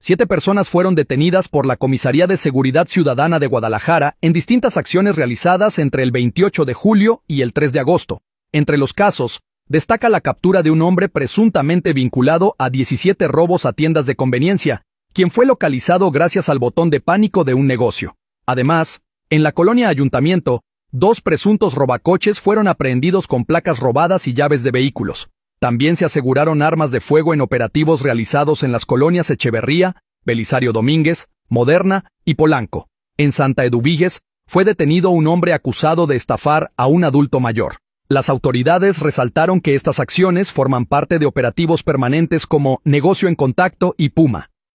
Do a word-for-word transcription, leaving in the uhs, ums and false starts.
Siete personas fueron detenidas por la Comisaría de Seguridad Ciudadana de Guadalajara en distintas acciones realizadas entre el veintiocho de julio y el tres de agosto. Entre los casos, destaca la captura de un hombre presuntamente vinculado a diecisiete robos a tiendas de conveniencia, quien fue localizado gracias al botón de pánico de un negocio. Además, en la colonia Ayuntamiento, dos presuntos robacoches fueron aprehendidos con placas robadas y llaves de vehículos. También se aseguraron armas de fuego en operativos realizados en las colonias Echeverría, Belisario Domínguez, Moderna y Polanco. En Santa Eduviges, fue detenido un hombre acusado de estafar a un adulto mayor. Las autoridades resaltaron que estas acciones forman parte de operativos permanentes como Negocio en Contacto y Puma.